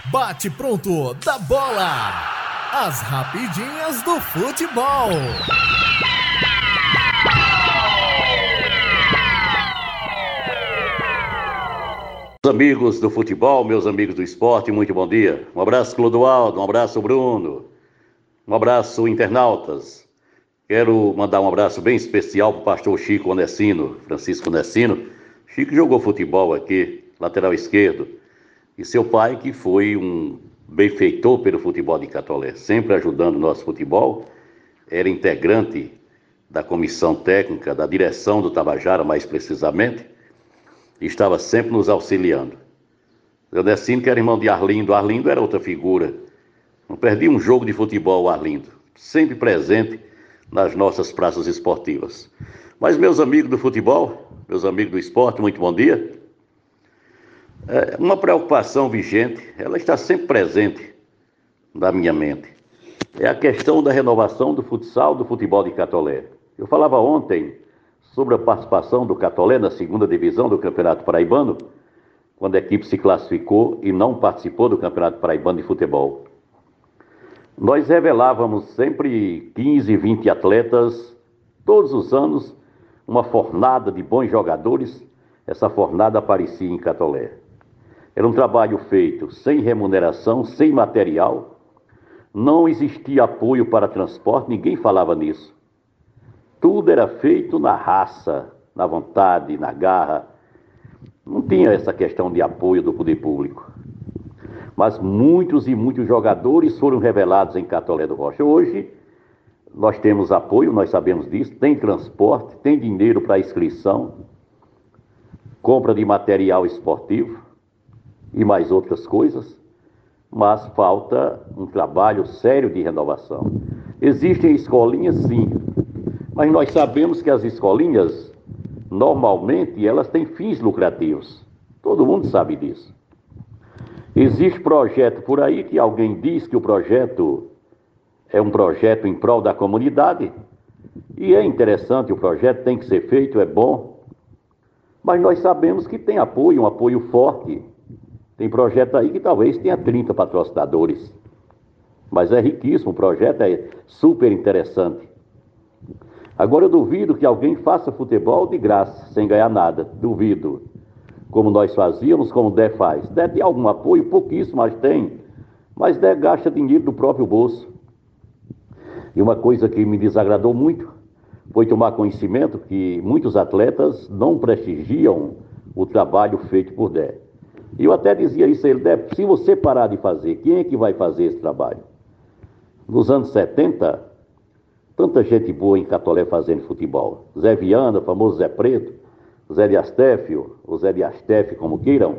Bate pronto da bola. As rapidinhas do futebol. Meus amigos do futebol, meus amigos do esporte, muito bom dia. Um abraço, Clodoaldo, um abraço, Bruno, um abraço, internautas. Quero mandar um abraço bem especial para o pastor Chico Onessino, Francisco Onessino. Chico jogou futebol aqui, lateral esquerdo, e seu pai, que foi um benfeitor pelo futebol de Catolé, sempre ajudando o nosso futebol, era integrante da comissão técnica, da direção do Tabajara, mais precisamente, e estava sempre nos auxiliando. Zé Onessino, que era irmão de Arlindo. Arlindo era outra figura. Não perdia um jogo de futebol, Arlindo. Sempre presente nas nossas praças esportivas. Mas, meus amigos do futebol, meus amigos do esporte, muito bom dia. Uma preocupação vigente, ela está sempre presente na minha mente. É a questão da renovação do futsal, do futebol de Catolé. Eu falava ontem sobre a participação do Catolé na segunda divisão do Campeonato Paraibano, quando a equipe se classificou e não participou do Campeonato Paraibano de Futebol. Nós revelávamos sempre 15, 20 atletas, todos os anos, uma fornada de bons jogadores. Essa fornada aparecia em Catolé. Era um trabalho feito sem remuneração, sem material, não existia apoio para transporte, ninguém falava nisso. Tudo era feito na raça, na vontade, na garra. Não tinha essa questão de apoio do poder público. Mas muitos e muitos jogadores foram revelados em Catolé do Rocha. Hoje, nós temos apoio, nós sabemos disso, tem transporte, tem dinheiro para inscrição, compra de material esportivo e mais outras coisas, mas falta um trabalho sério de renovação. Existem escolinhas, sim, mas nós sabemos que as escolinhas, normalmente, elas têm fins lucrativos. Todo mundo sabe disso. Existe projeto por aí que alguém diz que o projeto é um projeto em prol da comunidade, e é interessante, o projeto tem que ser feito, é bom, mas nós sabemos que tem apoio, um apoio forte. Tem projeto aí que talvez tenha 30 patrocinadores, mas é riquíssimo, o projeto é super interessante. Agora eu duvido que alguém faça futebol de graça, sem ganhar nada, duvido. Como nós fazíamos, como o DE faz. DE tem algum apoio, pouquíssimo, mas tem. Mas DE gasta dinheiro do próprio bolso. E uma coisa que me desagradou muito foi tomar conhecimento que muitos atletas não prestigiam o trabalho feito por DE. E eu até dizia isso a ele: DE, se você parar de fazer, quem é que vai fazer esse trabalho? Nos anos 70, tanta gente boa em Catolé fazendo futebol. Zé Viana, famoso Zé Preto, Zé de Astéfio, ou Zé de Astéfio, como queiram.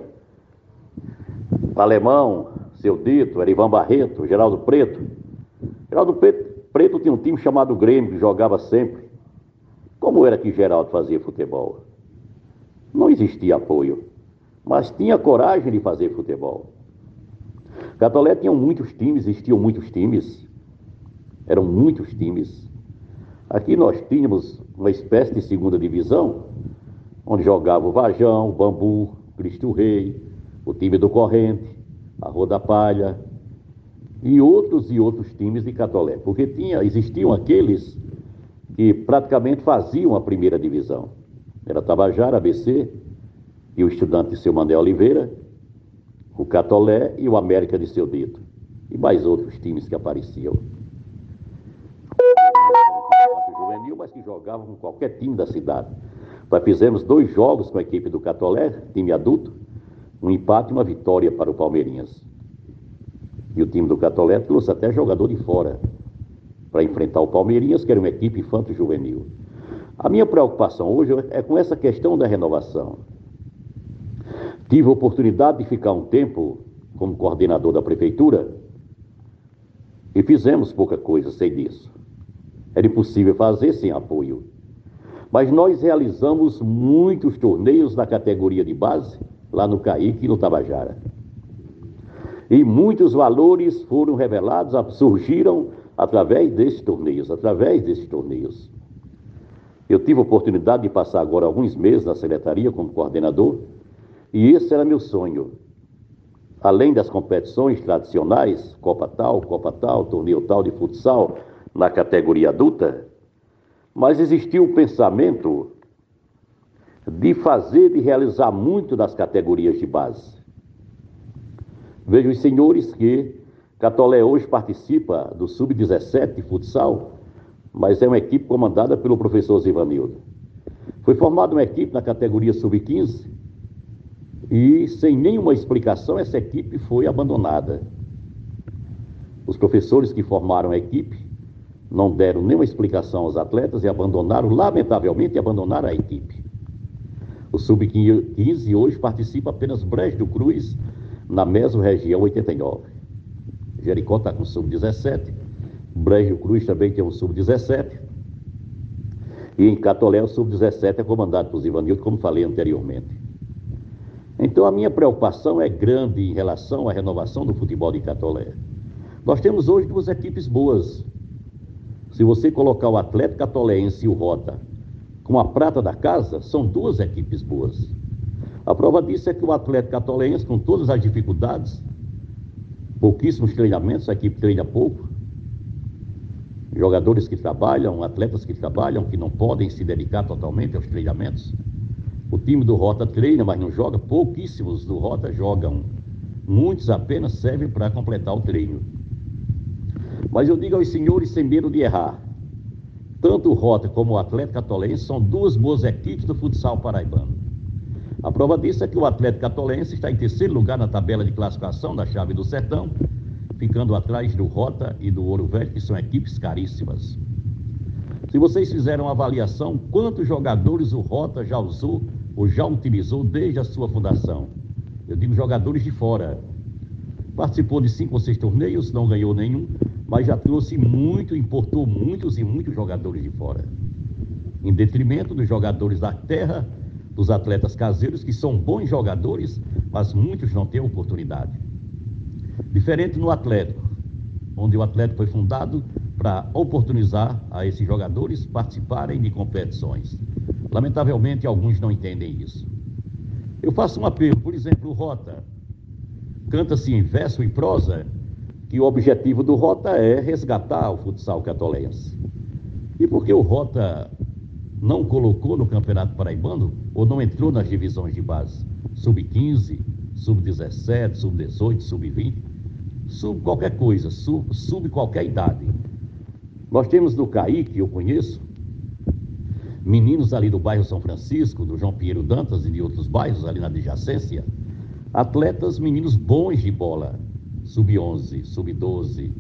Alemão, Seu Dito, Erivan Barreto, Geraldo Preto. Geraldo Preto tinha um time chamado Grêmio, que jogava sempre. Como era que Geraldo fazia futebol? Não existia apoio, mas tinha coragem de fazer futebol. Catolé tinha muitos times, existiam muitos times. Eram muitos times. Aqui nós tínhamos uma espécie de segunda divisão, onde jogava o Vajão, o Bambu, Cristo Rei, o time do Corrente, a Rua da Palha, e outros times de Catolé, porque existiam aqueles que praticamente faziam a primeira divisão. Era Tabajara, ABC, e o Estudante de Seu Mané Oliveira, o Catolé e o América de Seu Dito, e mais outros times que apareciam. Juvenil, mas que jogavam com qualquer time da cidade. Nós fizemos 2 jogos com a equipe do Catolé, time adulto, um empate e uma vitória para o Palmeirinhas. E o time do Catolé trouxe até jogador de fora para enfrentar o Palmeirinhas, que era uma equipe infanto-juvenil. A minha preocupação hoje é com essa questão da renovação. Tive a oportunidade de ficar um tempo como coordenador da prefeitura e fizemos pouca coisa, sei disso. Era impossível fazer sem apoio. Mas nós realizamos muitos torneios na categoria de base, lá no Caíque e no Tabajara. E muitos valores foram revelados, surgiram através desses torneios. Eu tive a oportunidade de passar agora alguns meses na secretaria como coordenador, e esse era meu sonho. além das competições tradicionais, Copa tal, torneio tal de futsal na categoria adulta, mas existiu o pensamento de fazer, de realizar muito nas categorias de base. Vejo os senhores que Catolé hoje participa do Sub-17 de futsal, mas é uma equipe comandada pelo professor Zivanildo. Foi formada uma equipe na categoria Sub-15 e, sem nenhuma explicação, essa equipe foi abandonada. Os professores que formaram a equipe não deram nenhuma explicação aos atletas e abandonaram, lamentavelmente, abandonaram a equipe. O Sub-15 hoje participa apenas Brejo do Cruz, na Mesorregião 89. Jericó está com o Sub-17, Brejo do Cruz também tem um Sub-17, e em Catolé o Sub-17 é comandado por Zivanildo, como falei anteriormente. Então a minha preocupação é grande em relação à renovação do futebol de Catolé. Nós temos hoje duas equipes boas. Se você colocar o Atlético Catoléense e o Rota com a prata da casa, são duas equipes boas. A prova disso é que o Atlético Catoléense, com todas as dificuldades, pouquíssimos treinamentos, a equipe treina pouco, jogadores que trabalham, atletas que trabalham, que não podem se dedicar totalmente aos treinamentos. O time do Rota treina, mas não joga, pouquíssimos do Rota jogam, muitos apenas servem para completar o treino. Mas eu digo aos senhores sem medo de errar, tanto o Rota como o Atlético Catolense são duas boas equipes do futsal paraibano. A prova disso é que o Atlético Catolense está em terceiro lugar na tabela de classificação da Chave do Sertão, ficando atrás do Rota e do Ouro Velho, que são equipes caríssimas. Se vocês fizeram uma avaliação, quantos jogadores o Rota já usou ou já utilizou desde a sua fundação? Eu digo jogadores de fora. Participou de 5 ou 6 torneios, não ganhou nenhum, mas já trouxe muito, importou muitos e muitos jogadores de fora. Em detrimento dos jogadores da terra, dos atletas caseiros, que são bons jogadores, mas muitos não têm oportunidade. Diferente no Atlético, onde o Atlético foi fundado para oportunizar a esses jogadores participarem de competições. Lamentavelmente, alguns não entendem isso. Eu faço um apelo, por exemplo, o Rota. Canta-se em verso e prosa que o objetivo do Rota é resgatar o futsal catolense. E por que o Rota não colocou no Campeonato Paraibano ou não entrou nas divisões de base? Sub-15, Sub-17, Sub-18, Sub-20, sub qualquer coisa, sub qualquer idade. Nós temos no CAI, que eu conheço, meninos ali do bairro São Francisco, do João Pinheiro Dantas e de outros bairros ali na adjacência, atletas, meninos bons de bola, Sub-11, Sub-12,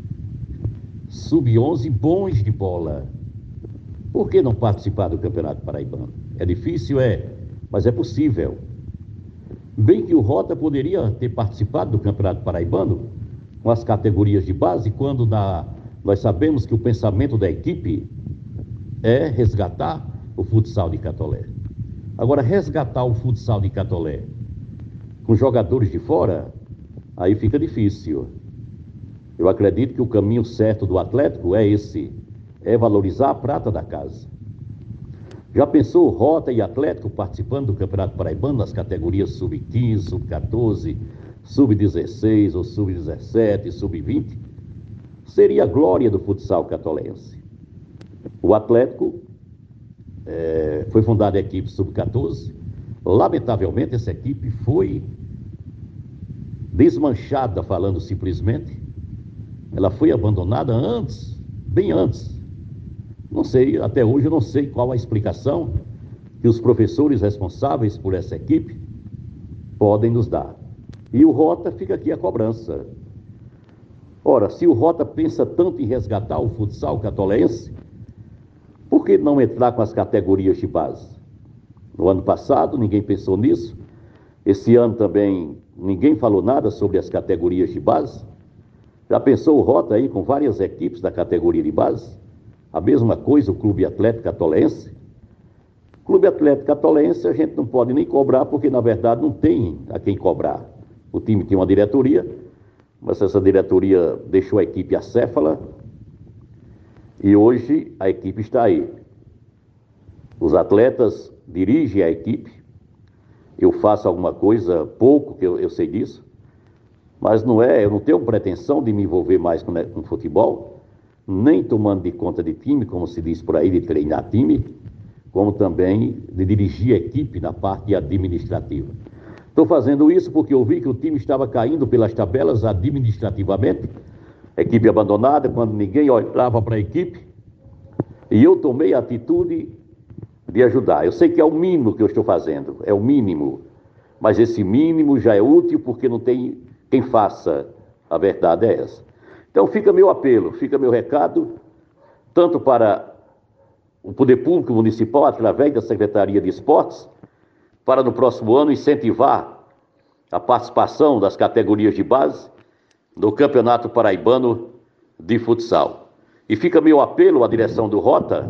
Sub-11 bons de bola. Por que não participar do Campeonato Paraibano? É difícil, mas é possível. Bem que o Rota poderia ter participado do Campeonato Paraibano com as categorias de base, quando nós sabemos que o pensamento da equipe é resgatar o futsal de Catolé. Agora, resgatar o futsal de Catolé com jogadores de fora, aí fica difícil. Eu acredito que o caminho certo do Atlético é esse, é valorizar a prata da casa. Já pensou Rota e Atlético participando do Campeonato Paraibano nas categorias Sub-15, Sub-14, Sub-16 ou Sub-17, Sub-20? Seria a glória do futsal catolense. O Atlético foi fundada a equipe Sub-14. Lamentavelmente, essa equipe foi desmanchada, falando simplesmente. Ela foi abandonada antes, bem antes. Não sei, até hoje eu não sei qual a explicação que os professores responsáveis por essa equipe podem nos dar. E o Rota fica aqui a cobrança. Ora, se o Rota pensa tanto em resgatar o futsal catolense, por que não entrar com as categorias de base? No ano passado ninguém pensou nisso. Esse ano também ninguém falou nada sobre as categorias de base. Já pensou o Rota aí com várias equipes da categoria de base? A mesma coisa o Clube Atlético Catolense. Clube Atlético Catolense a gente não pode nem cobrar, porque na verdade não tem a quem cobrar. O time tinha uma diretoria, mas essa diretoria deixou a equipe acéfala e hoje a equipe está aí. Os atletas dirigem a equipe. Eu faço alguma coisa, pouco que eu sei disso, Mas eu não tenho pretensão de me envolver mais com futebol, nem tomando de conta de time, como se diz por aí, de treinar time, como também de dirigir a equipe na parte administrativa. Estou fazendo isso porque eu vi que o time estava caindo pelas tabelas administrativamente, equipe abandonada, quando ninguém olhava para a equipe, e eu tomei a atitude de ajudar. Eu sei que é o mínimo que eu estou fazendo, é o mínimo, mas esse mínimo já é útil porque não tem quem faça, a verdade é essa. Então fica meu apelo, fica meu recado, tanto para o Poder Público Municipal, através da Secretaria de Esportes, para no próximo ano incentivar a participação das categorias de base no Campeonato Paraibano de Futsal. E fica meu apelo à direção do Rota,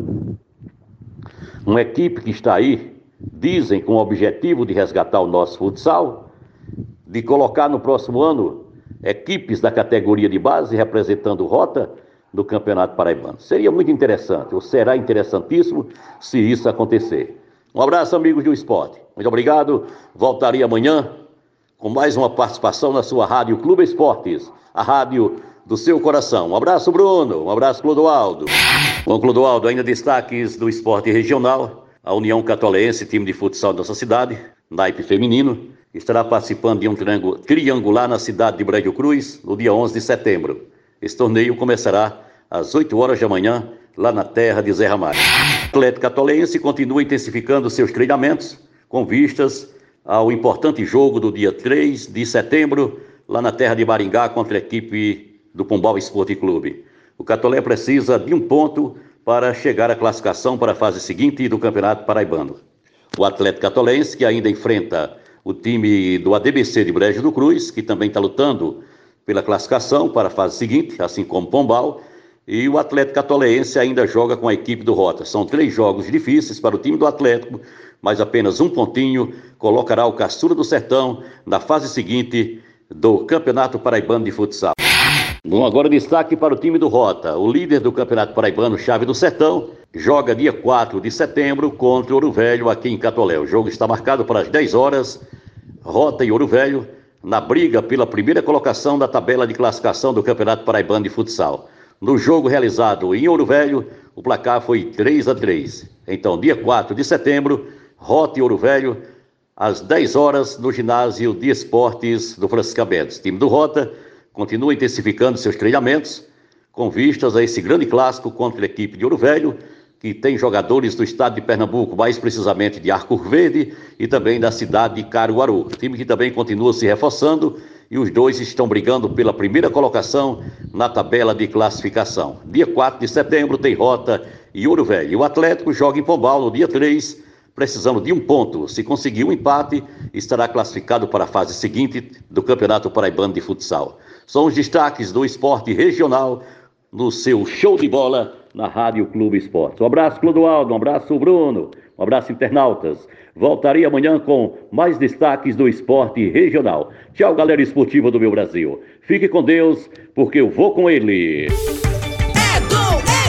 uma equipe que está aí, dizem com o objetivo de resgatar o nosso futsal, de colocar no próximo ano equipes da categoria de base representando o Rota no Campeonato Paraibano. Seria muito interessante, ou será interessantíssimo se isso acontecer. Um abraço, amigos do esporte. Muito obrigado. Voltarei amanhã com mais uma participação na sua Rádio Clube Esportes, a rádio do seu coração. Um abraço, Bruno. Um abraço, Clodoaldo. Bom, Clodoaldo, ainda destaques do esporte regional. A União Catolense, time de futsal da nossa cidade, naipe feminino, estará participando de um triangular na cidade de Brejo Cruz, no dia 11 de setembro. Esse torneio começará às 8 horas da manhã, lá na terra de Zé Ramalho. O Atlético Catolense continua intensificando seus treinamentos, com vistas ao importante jogo do dia 3 de setembro, lá na terra de Maringá, contra a equipe do Pombal Esporte Clube. O Catolé precisa de um ponto para chegar à classificação para a fase seguinte do Campeonato Paraibano. O Atlético Catolense, que ainda enfrenta o time do ADBC de Brejo do Cruz, que também está lutando pela classificação para a fase seguinte, assim como Pombal, e o Atlético Catolense ainda joga com a equipe do Rota. São 3 jogos difíceis para o time do Atlético, mas apenas um pontinho colocará o Caçula do Sertão na fase seguinte do Campeonato Paraibano de Futsal. Bom, agora destaque para o time do Rota. O líder do Campeonato Paraibano, Chave do Sertão, joga dia 4 de setembro contra o Ouro Velho aqui em Catolé. O jogo está marcado para as 10 horas, Rota e Ouro Velho, na briga pela primeira colocação da tabela de classificação do Campeonato Paraibano de Futsal. No jogo realizado em Ouro Velho, o placar foi 3-3. Então, dia 4 de setembro, Rota e Ouro Velho, às 10 horas, no ginásio de esportes do Francisco Mendes. O time do Rota continua intensificando seus treinamentos, com vistas a esse grande clássico contra a equipe de Ouro Velho, que tem jogadores do estado de Pernambuco, mais precisamente de Arco Verde e também da cidade de Caruaru. Time que também continua se reforçando e os dois estão brigando pela primeira colocação na tabela de classificação. Dia 4 de setembro tem Rota e Ouro Velho. E o Atlético joga em Pombal no dia 3, precisando de um ponto. Se conseguir um empate, estará classificado para a fase seguinte do Campeonato Paraibano de Futsal. São os destaques do esporte regional no seu show de bola na Rádio Clube Esporte. Um abraço, Clodoaldo, um abraço, Bruno, um abraço, internautas. Voltarei amanhã com mais destaques do esporte regional. Tchau, galera esportiva do meu Brasil. Fique com Deus, porque eu vou com ele. É gol, é